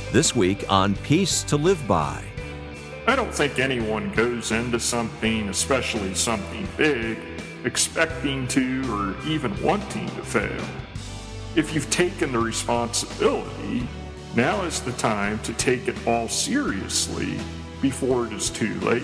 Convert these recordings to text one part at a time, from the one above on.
This week on Peace to Live By. I don't think anyone goes into something, especially something big, expecting to or even wanting to fail. If you've taken the responsibility, now is the time to take it all seriously before it is too late.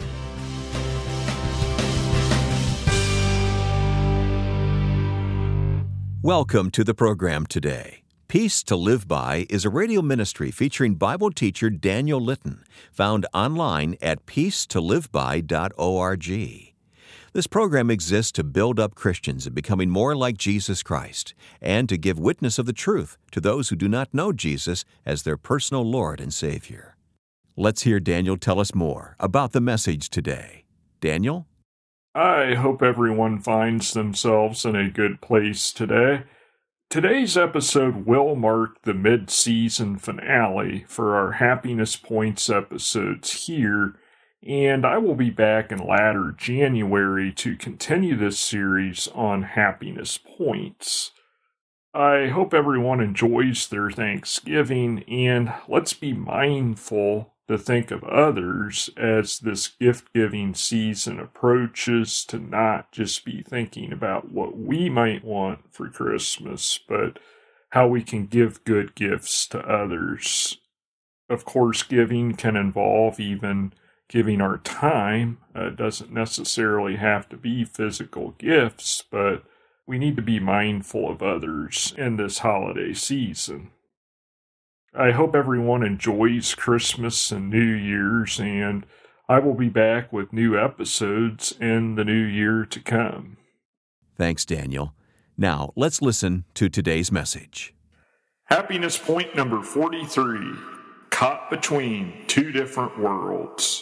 Welcome to the program today. Peace to Live By is a radio ministry featuring Bible teacher Daniel Litton, found online at peacetoliveby.org. This program exists to build up Christians in becoming more like Jesus Christ and to give witness of the truth to those who do not know Jesus as their personal Lord and Savior. Let's hear Daniel tell us more about the message today. Daniel? I hope everyone finds themselves in a good place today. Today's episode will mark the mid-season finale for our Happiness Points episodes here, and I will be back in latter January to continue this series on Happiness Points. I hope everyone enjoys their Thanksgiving, and let's be mindful to think of others as this gift-giving season approaches, to not just be thinking about what we might want for Christmas, but how we can give good gifts to others. Of course, giving can involve even giving our time. It doesn't necessarily have to be physical gifts, but we need to be mindful of others in this holiday season. I hope everyone enjoys Christmas and New Year's, and I will be back with new episodes in the new year to come. Thanks, Daniel. Now, let's listen to today's message. Happiness point number 43, caught between two different worlds.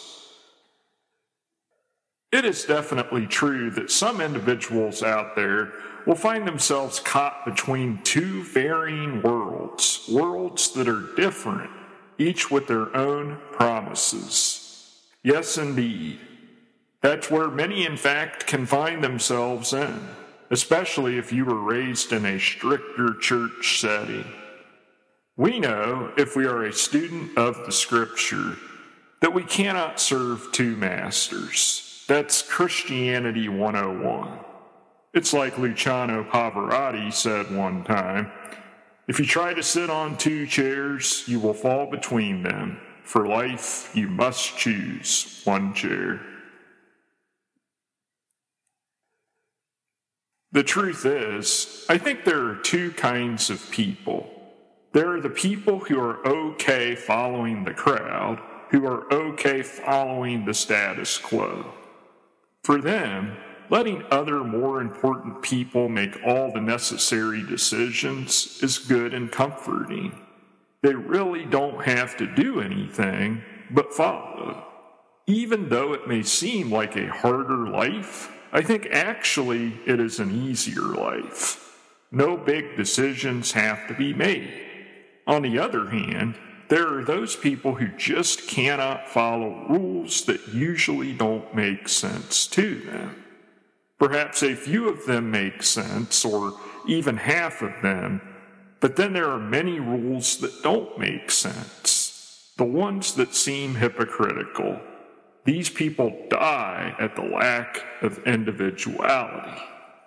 It is definitely true that some individuals out there will find themselves caught between two varying worlds that are different, each with their own promises. Yes, indeed. That's where many, in fact, can find themselves in, especially if you were raised in a stricter church setting. We know, if we are a student of the Scripture, that we cannot serve two masters. That's Christianity 101. It's like Luciano Pavarotti said one time, if you try to sit on two chairs, you will fall between them. For life, you must choose one chair. The truth is, I think there are two kinds of people. There are the people who are okay following the crowd, who are okay following the status quo. For them, letting other more important people make all the necessary decisions is good and comforting. They really don't have to do anything but follow. Even though it may seem like a harder life, I think actually it is an easier life. No big decisions have to be made. On the other hand, there are those people who just cannot follow rules that usually don't make sense to them. Perhaps a few of them make sense, or even half of them, but then there are many rules that don't make sense, the ones that seem hypocritical. These people die at the lack of individuality.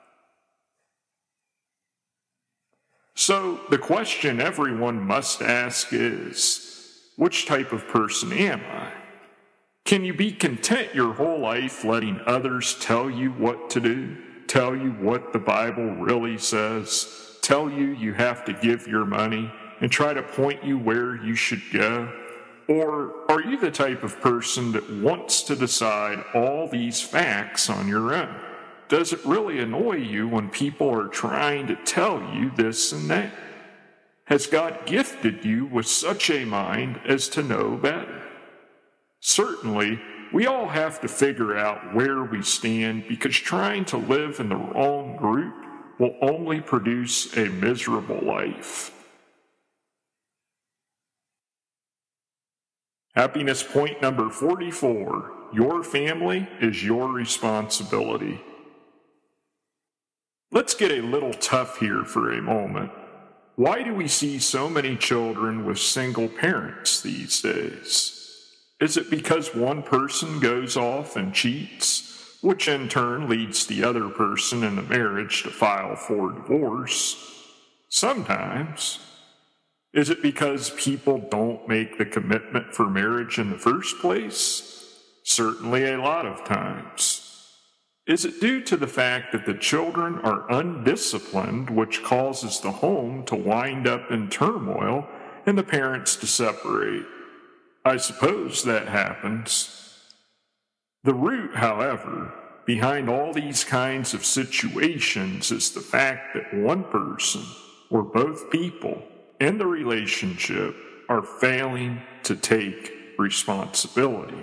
So the question everyone must ask is, which type of person am I? Can you be content your whole life letting others tell you what to do, tell you what the Bible really says, tell you you have to give your money, and try to point you where you should go? Or are you the type of person that wants to decide all these facts on your own? Does it really annoy you when people are trying to tell you this and that? Has God gifted you with such a mind as to know better? Certainly, we all have to figure out where we stand, because trying to live in the wrong group will only produce a miserable life. Happiness point number 44, your family is your responsibility. Let's get a little tough here for a moment. Why do we see so many children with single parents these days? Is it because one person goes off and cheats, which in turn leads the other person in the marriage to file for divorce? Sometimes. Is it because people don't make the commitment for marriage in the first place? Certainly a lot of times. Is it due to the fact that the children are undisciplined, which causes the home to wind up in turmoil and the parents to separate? I suppose that happens. The root, however, behind all these kinds of situations is the fact that one person, or both people, in the relationship are failing to take responsibility.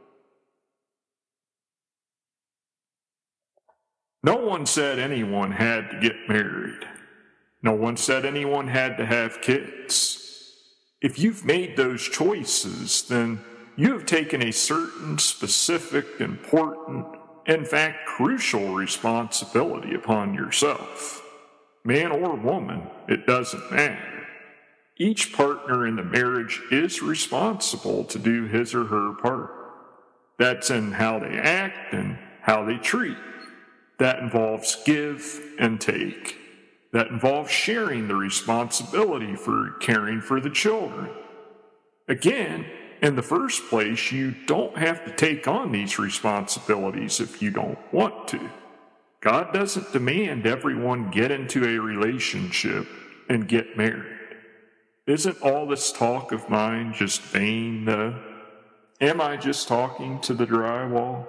No one said anyone had to get married. No one said anyone had to have kids. If you've made those choices, then you have taken a certain specific, important, in fact, crucial responsibility upon yourself. Man or woman, it doesn't matter. Each partner in the marriage is responsible to do his or her part. That's in how they act and how they treat. That involves give and take. That involves sharing the responsibility for caring for the children. Again, in the first place, you don't have to take on these responsibilities if you don't want to. God doesn't demand everyone get into a relationship and get married. Isn't all this talk of mine just vain, though? Am I just talking to the drywall?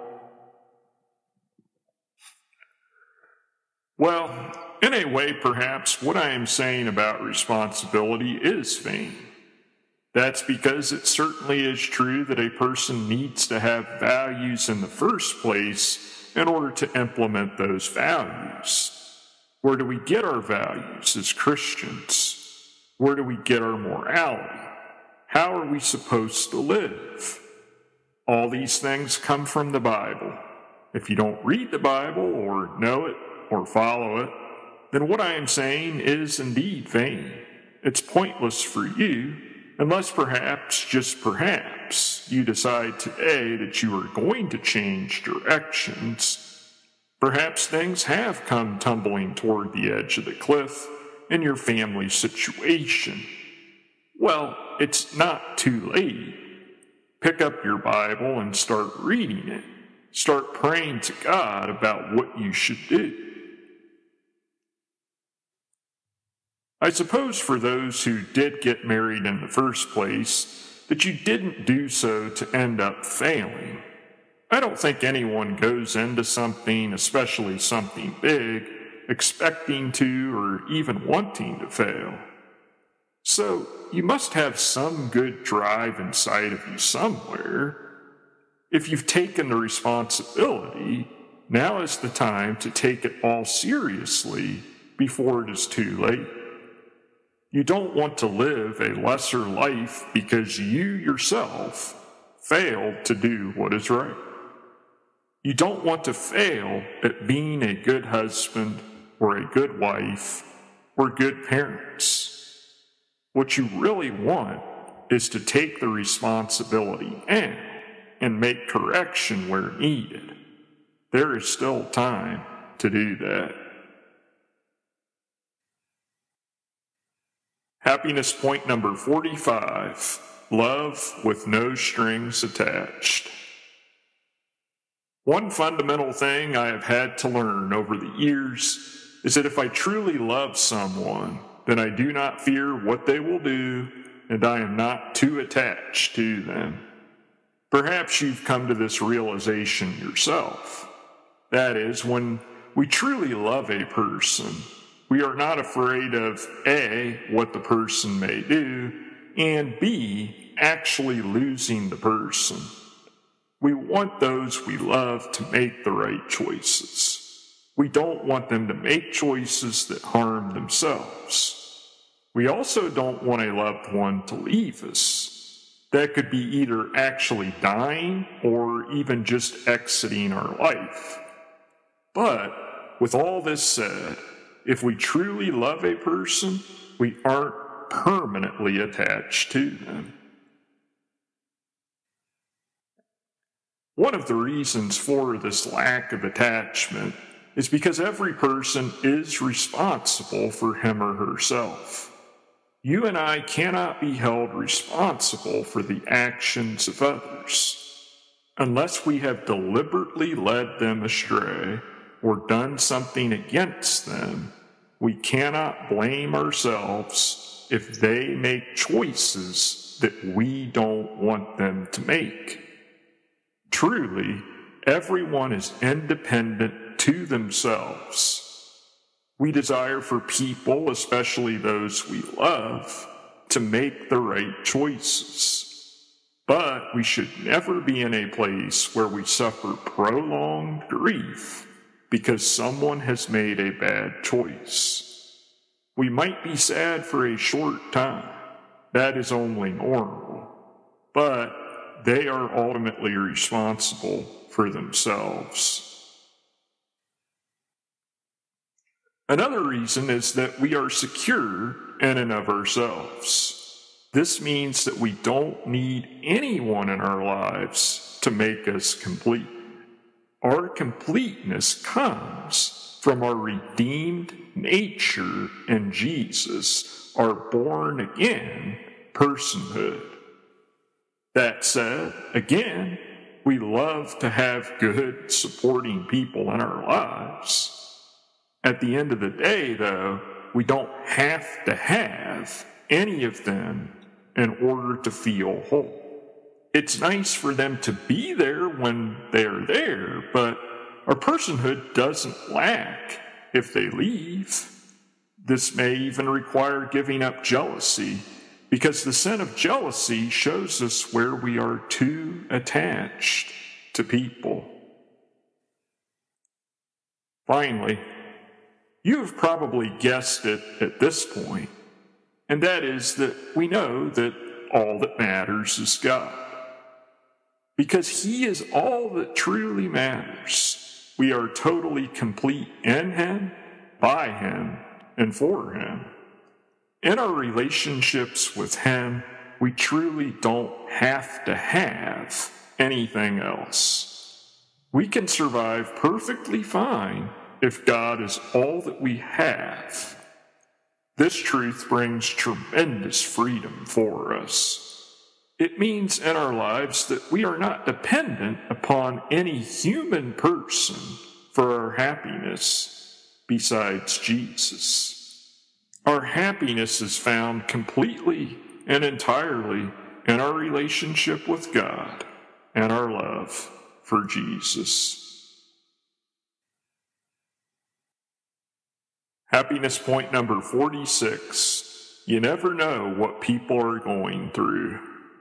Well, in a way, perhaps, what I am saying about responsibility is vain. That's because it certainly is true that a person needs to have values in the first place in order to implement those values. Where do we get our values as Christians? Where do we get our morality? How are we supposed to live? All these things come from the Bible. If you don't read the Bible or know it, or follow it, then what I am saying is indeed vain. It's pointless for you, unless perhaps, just perhaps, you decide today that you are going to change directions. Perhaps things have come tumbling toward the edge of the cliff in your family situation. Well, it's not too late. Pick up your Bible and start reading it. Start praying to God about what you should do. I suppose for those who did get married in the first place, that you didn't do so to end up failing. I don't think anyone goes into something, especially something big, expecting to or even wanting to fail. So you must have some good drive inside of you somewhere. If you've taken the responsibility, now is the time to take it all seriously before it is too late. You don't want to live a lesser life because you yourself failed to do what is right. You don't want to fail at being a good husband or a good wife or good parents. What you really want is to take the responsibility and make correction where needed. There is still time to do that. Happiness point number 45, love with no strings attached. One fundamental thing I have had to learn over the years is that if I truly love someone, then I do not fear what they will do, and I am not too attached to them. Perhaps you've come to this realization yourself. That is, when we truly love a person, we are not afraid of A, what the person may do, and B, actually losing the person. We want those we love to make the right choices. We don't want them to make choices that harm themselves. We also don't want a loved one to leave us. That could be either actually dying or even just exiting our life. But with all this said, if we truly love a person, we aren't permanently attached to them. One of the reasons for this lack of attachment is because every person is responsible for him or herself. You and I cannot be held responsible for the actions of others. Unless we have deliberately led them astray or done something against them, we cannot blame ourselves if they make choices that we don't want them to make. Truly, everyone is independent to themselves. We desire for people, especially those we love, to make the right choices. But we should never be in a place where we suffer prolonged grief because someone has made a bad choice. We might be sad for a short time. That is only normal. But they are ultimately responsible for themselves. Another reason is that we are secure in and of ourselves. This means that we don't need anyone in our lives to make us complete. Our completeness comes from our redeemed nature in Jesus, our born-again personhood. That said, again, we love to have good, supporting people in our lives. At the end of the day, though, we don't have to have any of them in order to feel whole. It's nice for them to be there when they're there, but our personhood doesn't lack if they leave. This may even require giving up jealousy, because the sin of jealousy shows us where we are too attached to people. Finally, you have probably guessed it at this point, and that is that we know that all that matters is God. Because He is all that truly matters. We are totally complete in Him, by Him, and for Him. In our relationships with Him, we truly don't have to have anything else. We can survive perfectly fine if God is all that we have. This truth brings tremendous freedom for us. It means in our lives that we are not dependent upon any human person for our happiness besides Jesus. Our happiness is found completely and entirely in our relationship with God and our love for Jesus. Happiness point number 46. You never know what people are going through.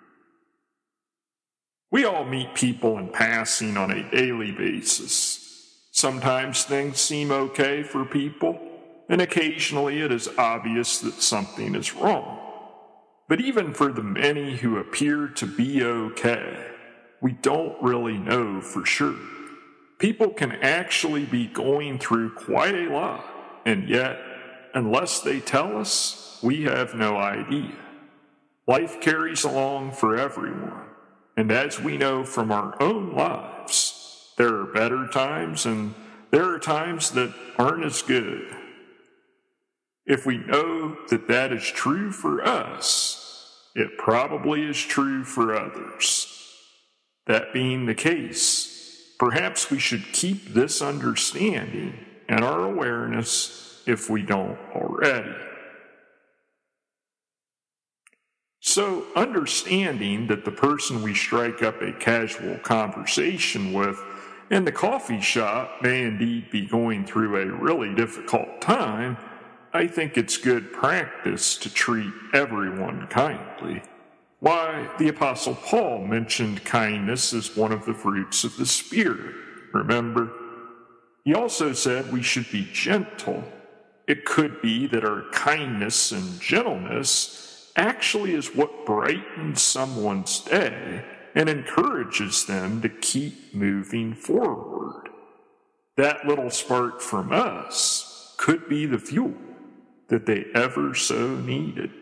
We all meet people in passing on a daily basis. Sometimes things seem okay for people, and occasionally it is obvious that something is wrong. But even for the many who appear to be okay, we don't really know for sure. People can actually be going through quite a lot, and yet, unless they tell us, we have no idea. Life carries along for everyone. And as we know from our own lives, there are better times and there are times that aren't as good. If we know that that is true for us, it probably is true for others. That being the case, perhaps we should keep this understanding and our awareness if we don't already. So, understanding that the person we strike up a casual conversation with in the coffee shop may indeed be going through a really difficult time, I think it's good practice to treat everyone kindly. Why, the Apostle Paul mentioned kindness as one of the fruits of the Spirit, remember? He also said we should be gentle. It could be that our kindness and gentleness actually is what brightens someone's day and encourages them to keep moving forward. That little spark from us could be the fuel that they ever so needed.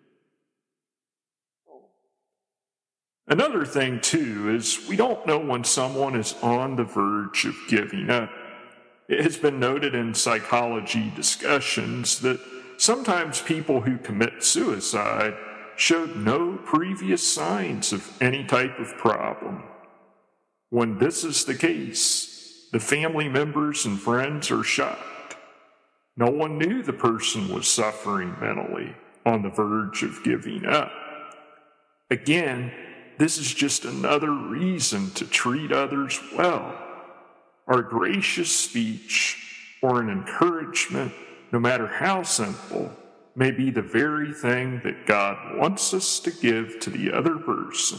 Another thing, too, is we don't know when someone is on the verge of giving up. It has been noted in psychology discussions that sometimes people who commit suicide showed no previous signs of any type of problem. When this is the case, the family members and friends are shocked. No one knew the person was suffering mentally, on the verge of giving up. Again, this is just another reason to treat others well. Our gracious speech or an encouragement, no matter how simple, may be the very thing that God wants us to give to the other person.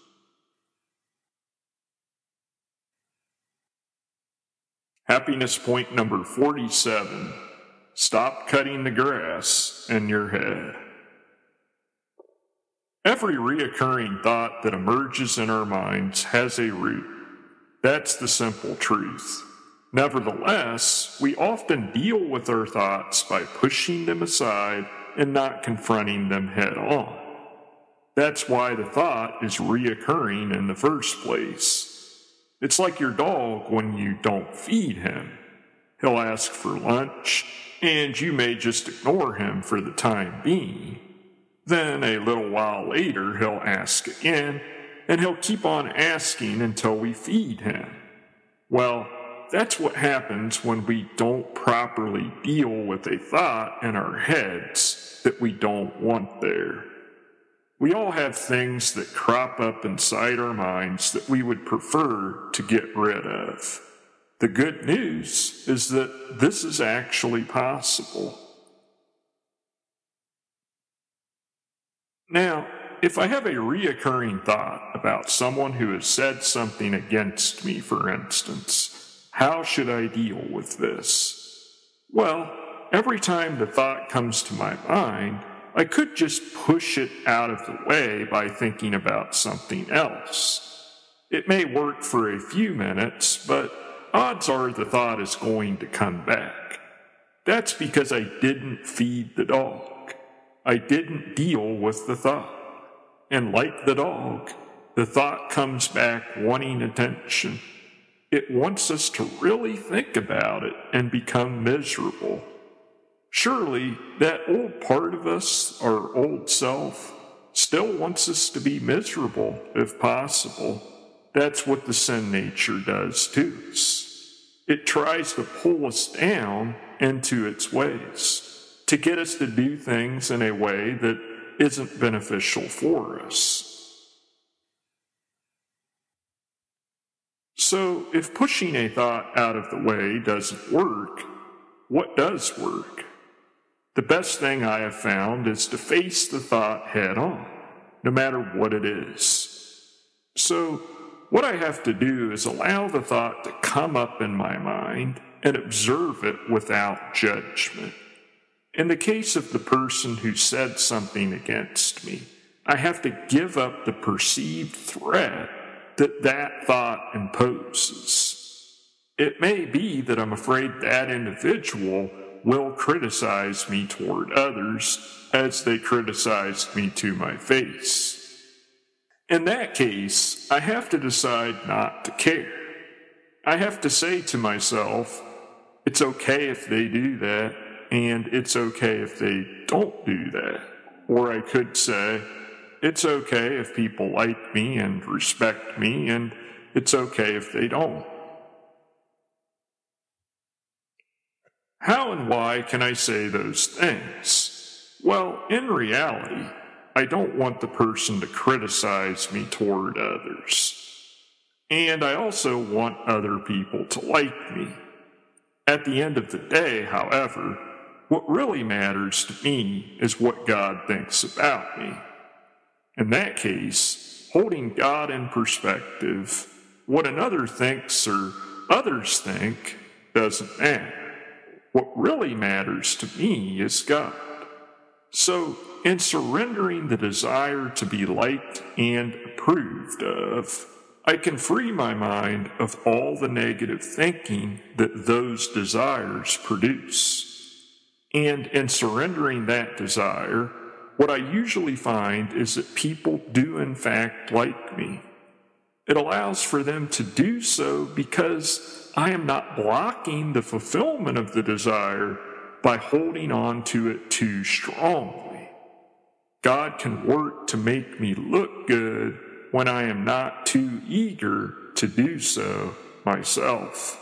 Happiness point number 47. Stop cutting the grass in your head. Every reoccurring thought that emerges in our minds has a root. That's the simple truth. Nevertheless, we often deal with our thoughts by pushing them aside and not confronting them head on. That's why the thought is reoccurring in the first place. It's like your dog when you don't feed him. He'll ask for lunch, and you may just ignore him for the time being. Then a little while later, he'll ask again, and he'll keep on asking until we feed him. Well, that's what happens when we don't properly deal with a thought in our heads that we don't want there. We all have things that crop up inside our minds that we would prefer to get rid of. The good news is that this is actually possible. Now, if I have a reoccurring thought about someone who has said something against me, for instance, how should I deal with this? Well, every time the thought comes to my mind, I could just push it out of the way by thinking about something else. It may work for a few minutes, but odds are the thought is going to come back. That's because I didn't feed the dog. I didn't deal with the thought. And like the dog, the thought comes back wanting attention. It wants us to really think about it and become miserable. Surely that old part of us, our old self, still wants us to be miserable if possible. That's what the sin nature does to us. It tries to pull us down into its ways, to get us to do things in a way that isn't beneficial for us. So, if pushing a thought out of the way doesn't work, what does work? The best thing I have found is to face the thought head on, no matter what it is. So, what I have to do is allow the thought to come up in my mind and observe it without judgment. In the case of the person who said something against me, I have to give up the perceived threat that thought imposes. It may be that I'm afraid that individual will criticize me toward others as they criticized me to my face. In that case, I have to decide not to care. I have to say to myself, it's okay if they do that, and it's okay if they don't do that. Or I could say, it's okay if people like me and respect me, and it's okay if they don't. How and why can I say those things? Well, in reality, I don't want the person to criticize me toward others. And I also want other people to like me. At the end of the day, however, what really matters to me is what God thinks about me. In that case, holding God in perspective, what another thinks or others think doesn't matter. What really matters to me is God. So, in surrendering the desire to be liked and approved of, I can free my mind of all the negative thinking that those desires produce. And in surrendering that desire, what I usually find is that people do in fact like me. It allows for them to do so because I am not blocking the fulfillment of the desire by holding on to it too strongly. God can work to make me look good when I am not too eager to do so myself.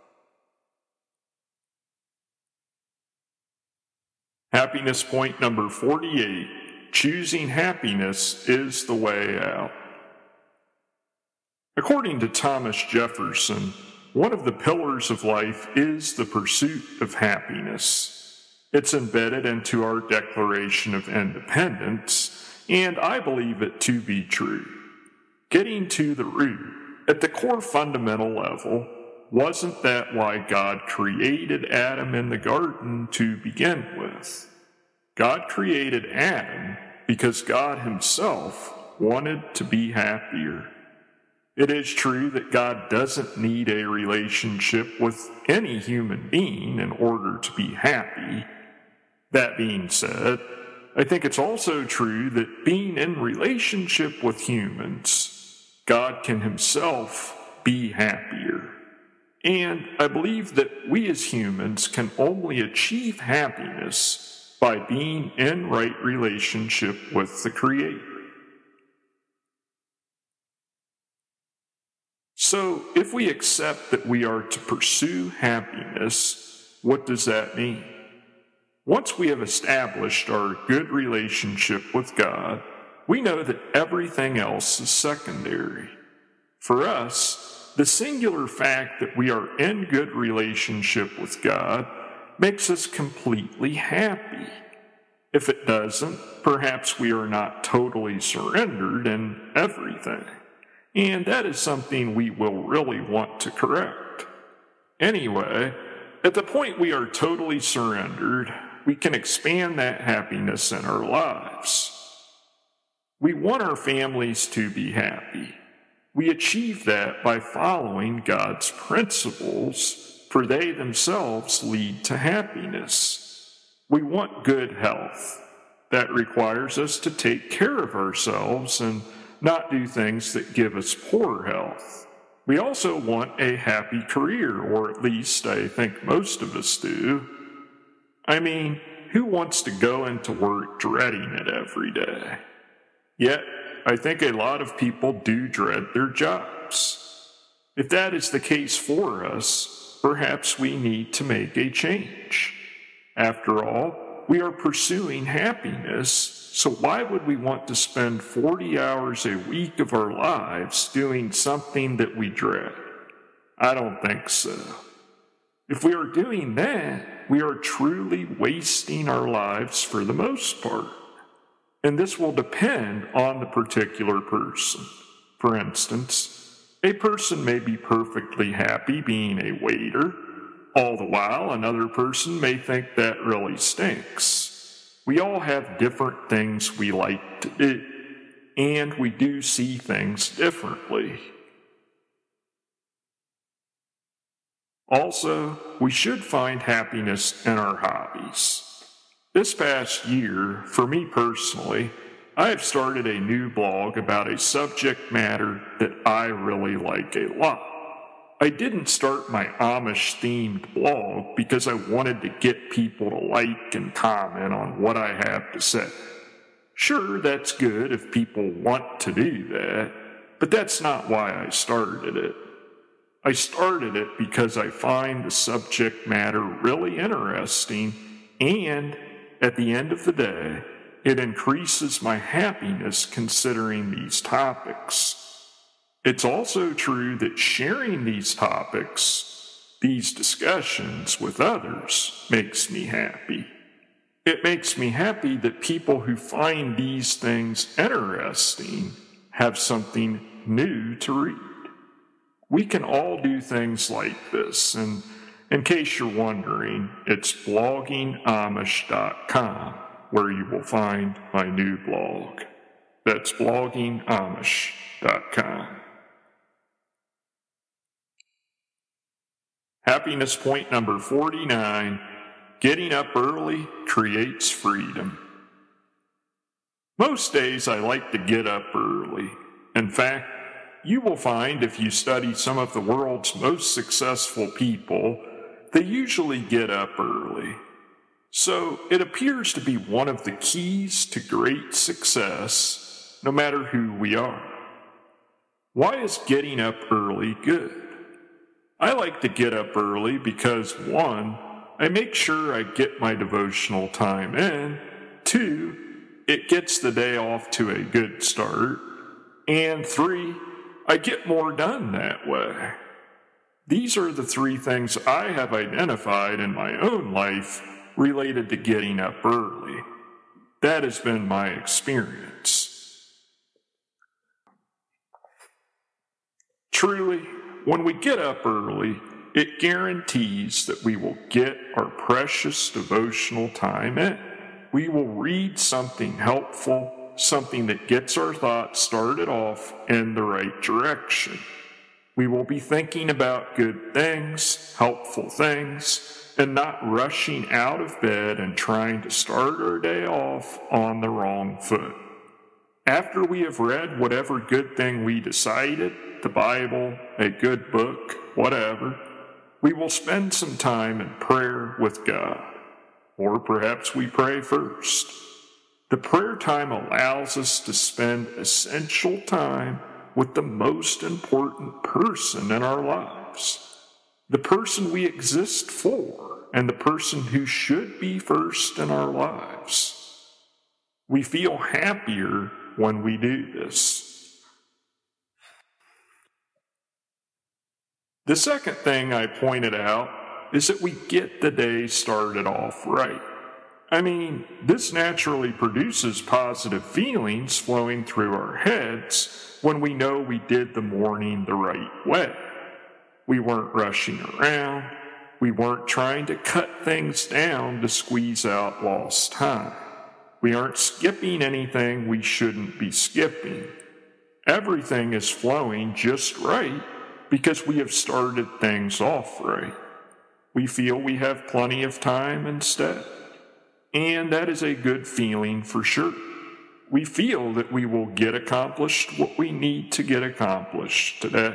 Happiness point number 48. Choosing happiness is the way out. According to Thomas Jefferson, one of the pillars of life is the pursuit of happiness. It's embedded into our Declaration of Independence, and I believe it to be true. Getting to the root, at the core fundamental level, wasn't that why God created Adam in the garden to begin with? God created Adam because God himself wanted to be happier. It is true that God doesn't need a relationship with any human being in order to be happy. That being said, I think it's also true that being in relationship with humans, God can himself be happier. And I believe that we as humans can only achieve happiness by being in right relationship with the Creator. So, if we accept that we are to pursue happiness, what does that mean? Once we have established our good relationship with God, we know that everything else is secondary. For us, the singular fact that we are in good relationship with God makes us completely happy. If it doesn't, perhaps we are not totally surrendered in everything. And that is something we will really want to correct. Anyway, at the point we are totally surrendered, we can expand that happiness in our lives. We want our families to be happy. We achieve that by following God's principles, for they themselves lead to happiness. We want good health. That requires us to take care of ourselves and not do things that give us poor health. We also want a happy career, or at least I think most of us do. I mean, who wants to go into work dreading it every day? Yet, I think a lot of people do dread their jobs. If that is the case for us, perhaps we need to make a change. After all, we are pursuing happiness, so why would we want to spend 40 hours a week of our lives doing something that we dread? I don't think so. If we are doing that, we are truly wasting our lives for the most part. And this will depend on the particular person. For instance, a person may be perfectly happy being a waiter, all the while another person may think that really stinks. We all have different things we like to do, and we do see things differently. Also, we should find happiness in our hobbies. This past year, for me personally, I have started a new blog about a subject matter that I really like a lot. I didn't start my Amish-themed blog because I wanted to get people to like and comment on what I have to say. Sure, that's good if people want to do that, but that's not why I started it. I started it because I find the subject matter really interesting, and at the end of the day, it increases my happiness considering these topics. It's also true that sharing these topics, these discussions with others, makes me happy. It makes me happy that people who find these things interesting have something new to read. We can all do things like this, and in case you're wondering, it's bloggingamish.com where you will find my new blog. That's bloggingamish.com. Happiness point number 49, Getting up early creates freedom. Most days I like to get up early. In fact, you will find if you study some of the world's most successful people, they usually get up early. So it appears to be one of the keys to great success, no matter who we are. Why is getting up early good? I like to get up early because 1, I make sure I get my devotional time in. 2, it gets the day off to a good start. And 3, I get more done that way. These are the 3 things I have identified in my own life related to getting up early. That has been my experience. Truly, when we get up early, it guarantees that we will get our precious devotional time in. We will read something helpful, something that gets our thoughts started off in the right direction. We will be thinking about good things, helpful things, and not rushing out of bed and trying to start our day off on the wrong foot. After we have read whatever good thing we decided, the Bible, a good book, whatever, we will spend some time in prayer with God. Or perhaps we pray first. The prayer time allows us to spend essential time with the most important person in our lives, the person we exist for, and the person who should be first in our lives. We feel happier when we do this. The second thing I pointed out is that we get the day started off right. I mean, this naturally produces positive feelings flowing through our heads when we know we did the morning the right way. We weren't rushing around. We weren't trying to cut things down to squeeze out lost time. We aren't skipping anything we shouldn't be skipping. Everything is flowing just right because we have started things off right. We feel we have plenty of time instead. And that is a good feeling for sure. We feel that we will get accomplished what we need to get accomplished today.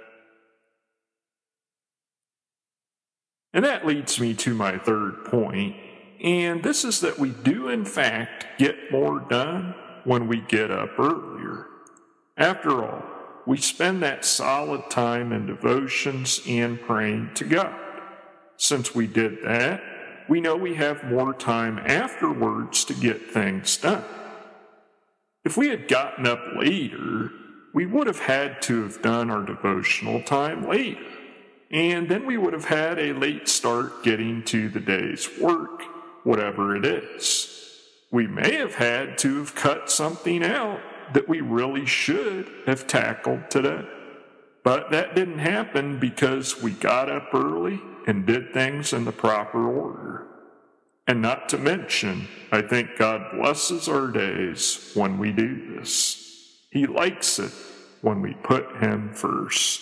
And that leads me to my third point, and this is that we do in fact get more done when we get up earlier. After all, we spend that solid time in devotions and praying to God. Since we did that, we know we have more time afterwards to get things done. If we had gotten up later, we would have had to have done our devotional time later. And then we would have had a late start getting to the day's work, whatever it is. We may have had to have cut something out that we really should have tackled today. But that didn't happen because we got up early and did things in the proper order. And not to mention, I think God blesses our days when we do this. He likes it when we put Him first.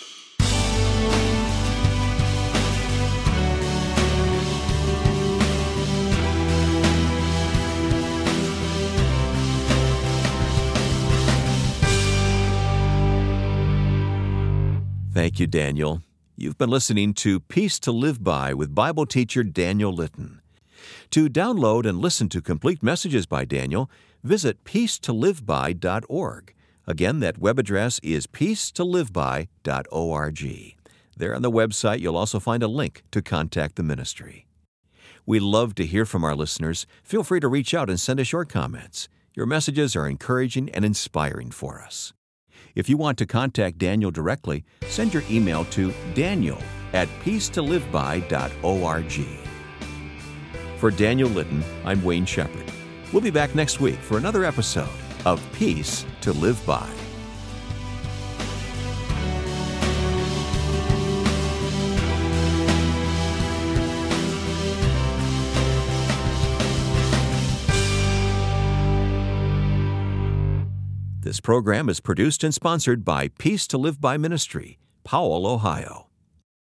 Thank you, Daniel. You've been listening to Peace to Live By with Bible teacher Daniel Litton. To download and listen to complete messages by Daniel, visit peacetoliveby.org. Again, that web address is peacetoliveby.org. There on the website, you'll also find a link to contact the ministry. We love to hear from our listeners. Feel free to reach out and send us your comments. Your messages are encouraging and inspiring for us. If you want to contact Daniel directly, send your email to daniel@peacetoliveby.org. For Daniel Litton, I'm Wayne Shepherd. We'll be back next week for another episode of Peace to Live By. This program is produced and sponsored by Peace to Live By Ministry, Powell, Ohio.